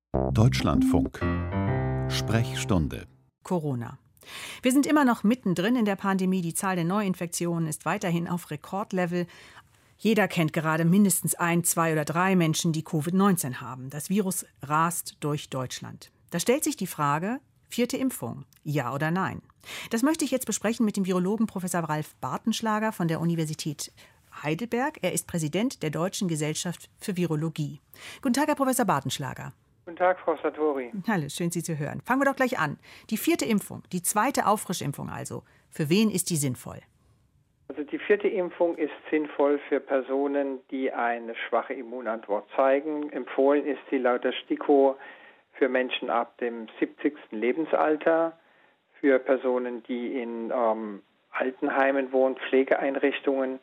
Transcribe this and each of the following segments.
Deutschlandfunk. Sprechstunde. Corona. Wir sind immer noch mittendrin in der Pandemie. Die Zahl der Neuinfektionen ist weiterhin auf Rekordlevel. Jeder kennt gerade mindestens 1, 2 oder 3 Menschen, die Covid-19 haben. Das Virus rast durch Deutschland. Da stellt sich die Frage, 4. Impfung, ja oder nein? Das möchte ich jetzt besprechen mit dem Virologen Professor Ralf Bartenschlager von der Universität Heidelberg. Er ist Präsident der Deutschen Gesellschaft für Virologie. Guten Tag, Herr Professor Bartenschlager. Guten Tag, Frau Sartori. Hallo, schön, Sie zu hören. Fangen wir doch gleich an. Die 4. Impfung, die 2. Auffrischimpfung also. Für wen ist die sinnvoll? Also die 4. Impfung ist sinnvoll für Personen, die eine schwache Immunantwort zeigen. Empfohlen ist sie laut der STIKO für Menschen ab dem 70. Lebensalter, für Personen, die in Altenheimen wohnen, Pflegeeinrichtungen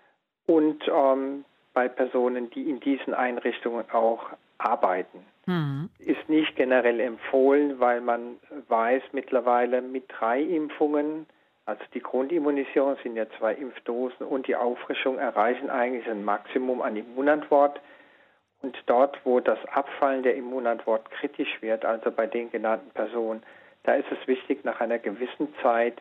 und bei Personen, die in diesen Einrichtungen auch arbeiten. Ist nicht generell empfohlen, weil man weiß mittlerweile mit 3 Impfungen, also die Grundimmunisierung sind ja 2 Impfdosen und die Auffrischung erreichen eigentlich ein Maximum an Immunantwort. Und dort, wo das Abfallen der Immunantwort kritisch wird, also bei den genannten Personen, da ist es wichtig, nach einer gewissen Zeit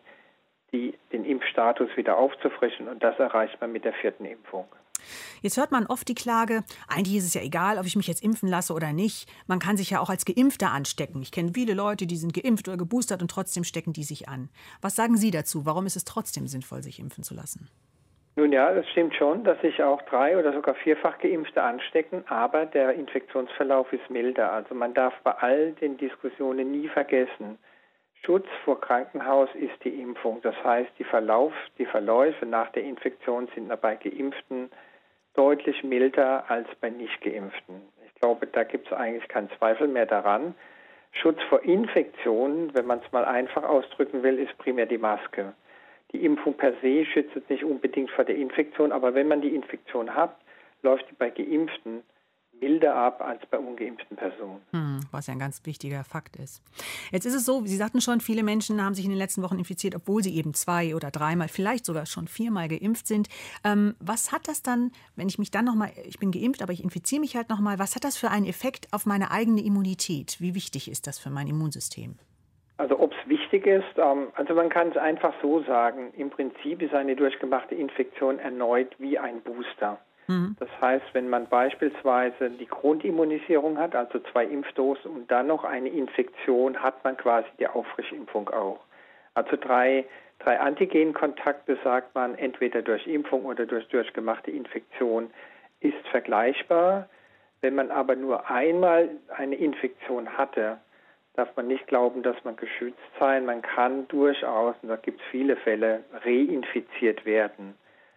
den Impfstatus wieder aufzufrischen. Und das erreicht man mit der 4. Impfung. Jetzt hört man oft die Klage, eigentlich ist es ja egal, ob ich mich jetzt impfen lasse oder nicht. Man kann sich ja auch als Geimpfter anstecken. Ich kenne viele Leute, die sind geimpft oder geboostert und trotzdem stecken die sich an. Was sagen Sie dazu? Warum ist es trotzdem sinnvoll, sich impfen zu lassen? Nun ja, es stimmt schon, dass sich auch 3- oder sogar 4-fach Geimpfte anstecken, aber der Infektionsverlauf ist milder. Also man darf bei all den Diskussionen nie vergessen, Schutz vor Krankenhaus ist die Impfung. Das heißt, die Verläufe nach der Infektion sind bei Geimpften deutlich milder als bei Nicht-Geimpften. Ich glaube, da gibt es eigentlich keinen Zweifel mehr daran. Schutz vor Infektionen, wenn man es mal einfach ausdrücken will, ist primär die Maske. Die Impfung per se schützt nicht unbedingt vor der Infektion, aber wenn man die Infektion hat, läuft die bei Geimpften milder ab als bei ungeimpften Personen. Was ja ein ganz wichtiger Fakt ist. Jetzt ist es so, Sie sagten schon, viele Menschen haben sich in den letzten Wochen infiziert, obwohl sie eben 2- oder 3-mal, vielleicht sogar schon 4-mal geimpft sind. Was hat das dann, wenn ich mich dann nochmal, ich bin geimpft, aber ich infiziere mich halt nochmal, was hat das für einen Effekt auf meine eigene Immunität? Wie wichtig ist das für mein Immunsystem? Also ob es wichtig ist, also man kann es einfach so sagen, im Prinzip ist eine durchgemachte Infektion erneut wie ein Booster. Das heißt, wenn man beispielsweise die Grundimmunisierung hat, also 2 Impfdosen und dann noch eine Infektion, hat man quasi die Auffrischimpfung auch. Also 3 Antigenkontakte, sagt man, entweder durch Impfung oder durch durchgemachte Infektion, ist vergleichbar. Wenn man aber nur einmal eine Infektion hatte, darf man nicht glauben, dass man geschützt sein. Man kann durchaus, und da gibt es viele Fälle, reinfiziert werden.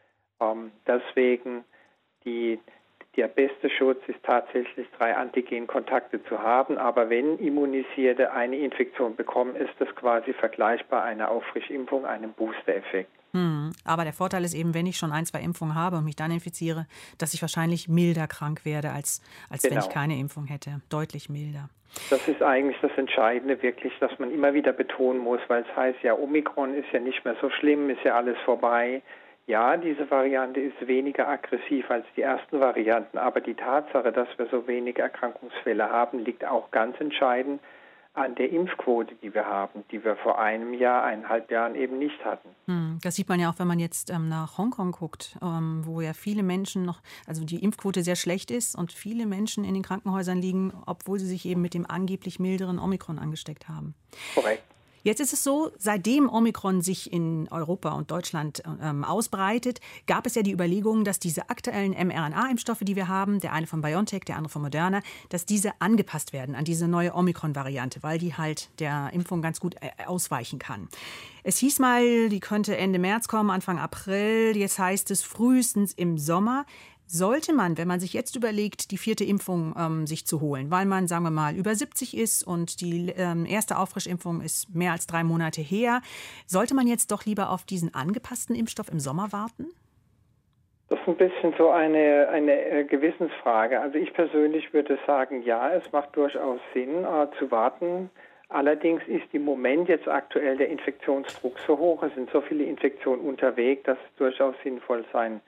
Deswegen der beste Schutz ist tatsächlich 3 Antigenkontakte zu haben, aber wenn Immunisierte eine Infektion bekommen, ist das quasi vergleichbar einer Auffrischimpfung, einem Booster-Effekt. Aber der Vorteil ist eben, wenn ich schon 1, 2 Impfungen habe und mich dann infiziere, dass ich wahrscheinlich milder krank werde, als wenn ich keine Impfung hätte. Deutlich milder. Das ist eigentlich das Entscheidende wirklich, dass man immer wieder betonen muss, weil es heißt ja, Omikron ist ja nicht mehr so schlimm, ist ja alles vorbei. Ja, diese Variante ist weniger aggressiv als die ersten Varianten, aber die Tatsache, dass wir so wenige Erkrankungsfälle haben, liegt auch ganz entscheidend an der Impfquote, die wir haben, die wir vor einem Jahr, 1,5 Jahren eben nicht hatten. Das sieht man ja auch, wenn man jetzt nach Hongkong guckt, wo ja viele Menschen noch, also die Impfquote sehr schlecht ist und viele Menschen in den Krankenhäusern liegen, obwohl sie sich eben mit dem angeblich milderen Omikron angesteckt haben. Korrekt. Jetzt ist es so, seitdem Omikron sich in Europa und Deutschland ausbreitet, gab es ja die Überlegung, dass diese aktuellen mRNA-Impfstoffe, die wir haben, der eine von BioNTech, der andere von Moderna, dass diese angepasst werden an diese neue Omikron-Variante, weil die halt der Impfung ganz gut ausweichen kann. Es hieß mal, die könnte Ende März kommen, Anfang April. Jetzt heißt es frühestens im Sommer. Sollte man, wenn man sich jetzt überlegt, die 4. Impfung sich zu holen, weil man, sagen wir mal, über 70 ist und die erste Auffrischimpfung ist mehr als 3 Monate her, sollte man jetzt doch lieber auf diesen angepassten Impfstoff im Sommer warten? Das ist ein bisschen so eine Gewissensfrage. Also ich persönlich würde sagen, ja, es macht durchaus Sinn zu warten. Allerdings ist im Moment jetzt aktuell der Infektionsdruck so hoch, es sind so viele Infektionen unterwegs, dass es durchaus sinnvoll sein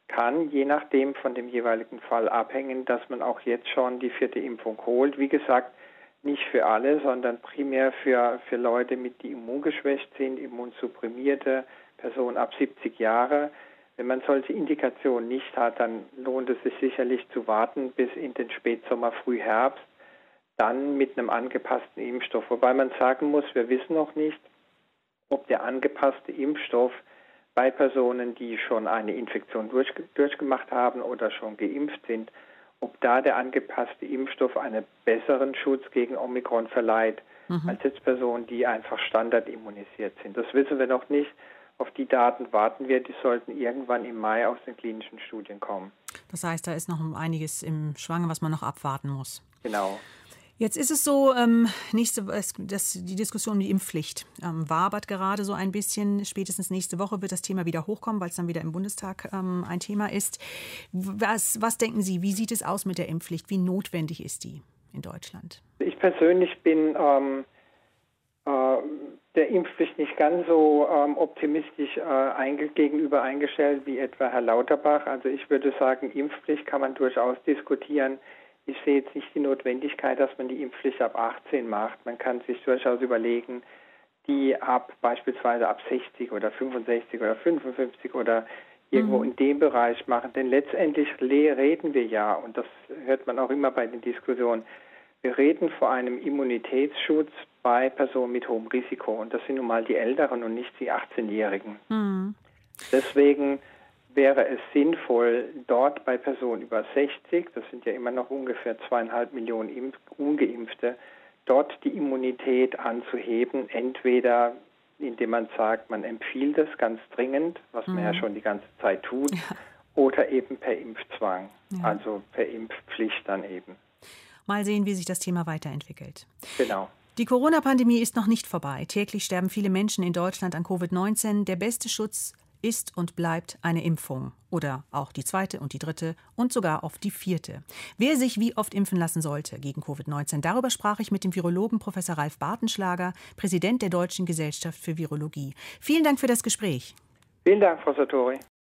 kann je nachdem von dem jeweiligen Fall abhängen, dass man auch jetzt schon die 4. Impfung holt. Wie gesagt, nicht für alle, sondern primär für Leute, die immungeschwächt sind, immunsupprimierte Personen ab 70 Jahre. Wenn man solche Indikationen nicht hat, dann lohnt es sich sicherlich zu warten bis in den Spätsommer, Frühherbst, dann mit einem angepassten Impfstoff. Wobei man sagen muss, wir wissen noch nicht, ob der angepasste Impfstoff bei Personen, die schon eine Infektion durchgemacht haben oder schon geimpft sind, ob da der angepasste Impfstoff einen besseren Schutz gegen Omikron verleiht, als jetzt Personen, die einfach standardimmunisiert sind. Das wissen wir noch nicht. Auf die Daten warten wir. Die sollten irgendwann im Mai aus den klinischen Studien kommen. Das heißt, da ist noch einiges im Schwange, was man noch abwarten muss. Genau. Jetzt ist es so, die Diskussion um die Impfpflicht wabert gerade so ein bisschen. Spätestens nächste Woche wird das Thema wieder hochkommen, weil es dann wieder im Bundestag ein Thema ist. Was denken Sie, wie sieht es aus mit der Impfpflicht? Wie notwendig ist die in Deutschland? Ich persönlich bin der Impfpflicht nicht ganz so optimistisch gegenüber eingestellt wie etwa Herr Lauterbach. Also ich würde sagen, Impfpflicht kann man durchaus diskutieren. Ich sehe jetzt nicht die Notwendigkeit, dass man die Impfpflicht ab 18 macht. Man kann sich durchaus überlegen, die beispielsweise ab 60 oder 65 oder 55 oder irgendwo in dem Bereich machen. Denn letztendlich reden wir ja, und das hört man auch immer bei den Diskussionen, wir reden vor einem Immunitätsschutz bei Personen mit hohem Risiko. Und das sind nun mal die Älteren und nicht die 18-Jährigen. Deswegen wäre es sinnvoll, dort bei Personen über 60, das sind ja immer noch ungefähr 2,5 Millionen Ungeimpfte, dort die Immunität anzuheben, entweder indem man sagt, man empfiehlt es ganz dringend, was man ja schon die ganze Zeit tut, oder eben per Impfzwang, also per Impfpflicht dann eben. Mal sehen, wie sich das Thema weiterentwickelt. Genau. Die Corona-Pandemie ist noch nicht vorbei. Täglich sterben viele Menschen in Deutschland an Covid-19. Der beste Schutz ist und bleibt eine Impfung. Oder auch die 2. und die 3. und sogar auf die 4. Wer sich wie oft impfen lassen sollte gegen Covid-19, darüber sprach ich mit dem Virologen Professor Ralf Bartenschlager, Präsident der Deutschen Gesellschaft für Virologie. Vielen Dank für das Gespräch. Vielen Dank, Frau Sartori.